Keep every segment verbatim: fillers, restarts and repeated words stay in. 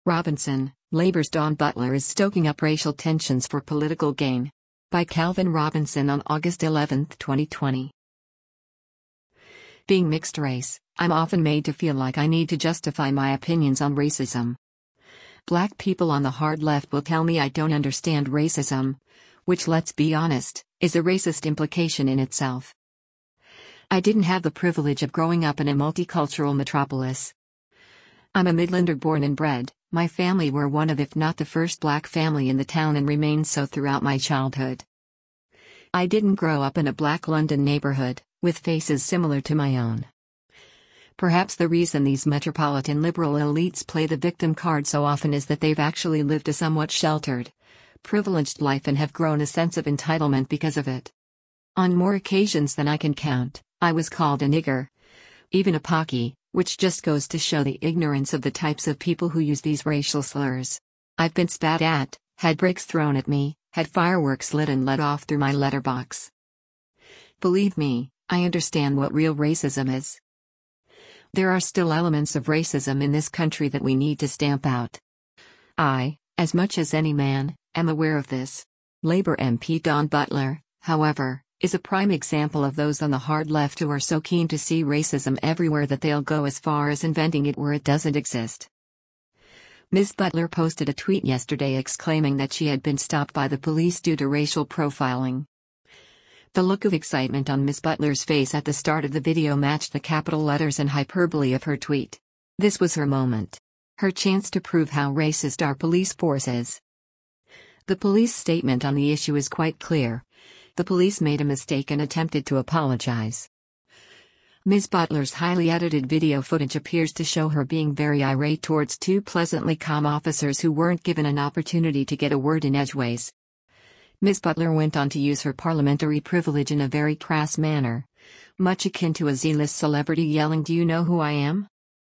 Robinson, Labour's Dawn Butler is stoking up racial tensions for political gain. By Calvin Robinson on August eleventh, twenty twenty. Being mixed race, I'm often made to feel like I need to justify my opinions on racism. Black people on the hard left will tell me I don't understand racism, which, let's be honest, is a racist implication in itself. I didn't have the privilege of growing up in a multicultural metropolis. I'm a Midlander born and bred. My family were one of, if not the first black family in the town, and remained so throughout my childhood. I didn't grow up in a black London neighborhood, with faces similar to my own. Perhaps the reason these metropolitan liberal elites play the victim card so often is that they've actually lived a somewhat sheltered, privileged life and have grown a sense of entitlement because of it. On more occasions than I can count, I was called a nigger, even a pocky, which just goes to show the ignorance of the types of people who use these racial slurs. I've been spat at, had bricks thrown at me, had fireworks lit and let off through my letterbox. Believe me, I understand what real racism is. There are still elements of racism in this country that we need to stamp out. I, as much as any man, am aware of this. Labour M P Dawn Butler, however, is a prime example of those on the hard left who are so keen to see racism everywhere that they'll go as far as inventing it where it doesn't exist. Miz Butler posted a tweet yesterday exclaiming that she had been stopped by the police due to racial profiling. The look of excitement on Miz Butler's face at the start of the video matched the capital letters and hyperbole of her tweet. This was her moment. Her chance to prove how racist our police force is. The police statement on the issue is quite clear. The police made a mistake and attempted to apologize. Miz Butler's highly edited video footage appears to show her being very irate towards two pleasantly calm officers who weren't given an opportunity to get a word in edgeways. Miz Butler went on to use her parliamentary privilege in a very crass manner, much akin to a Z-list celebrity yelling, "Do you know who I am?"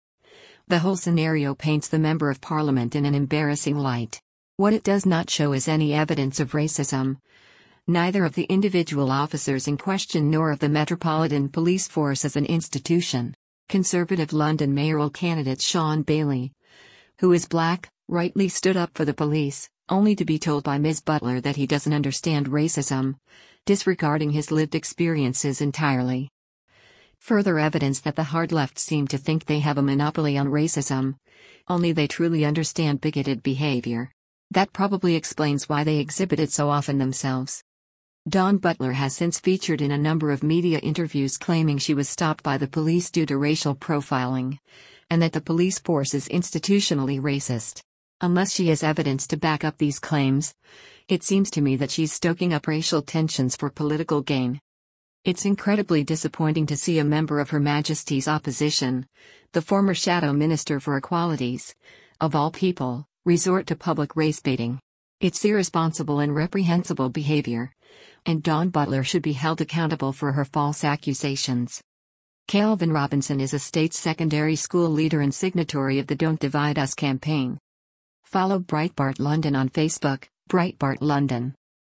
The whole scenario paints the Member of Parliament in an embarrassing light. What it does not show is any evidence of racism, neither of the individual officers in question nor of the Metropolitan Police Force as an institution. Conservative London mayoral candidate Shaun Bailey, who is black, rightly stood up for the police, only to be told by Miz Butler that he doesn't understand racism, disregarding his lived experiences entirely. Further evidence that the hard left seem to think they have a monopoly on racism, only they truly understand bigoted behavior. That probably explains why they exhibit it so often themselves. Dawn Butler has since featured in a number of media interviews claiming she was stopped by the police due to racial profiling, and that the police force is institutionally racist. Unless she has evidence to back up these claims, it seems to me that she's stoking up racial tensions for political gain. It's incredibly disappointing to see a member of Her Majesty's opposition, the former Shadow Minister for Equalities, of all people, resort to public race baiting. It's irresponsible and reprehensible behavior, and Dawn Butler should be held accountable for her false accusations. Calvin Robinson is a state secondary school leader and signatory of the Don't Divide Us campaign. Follow Breitbart London on Facebook, Breitbart London.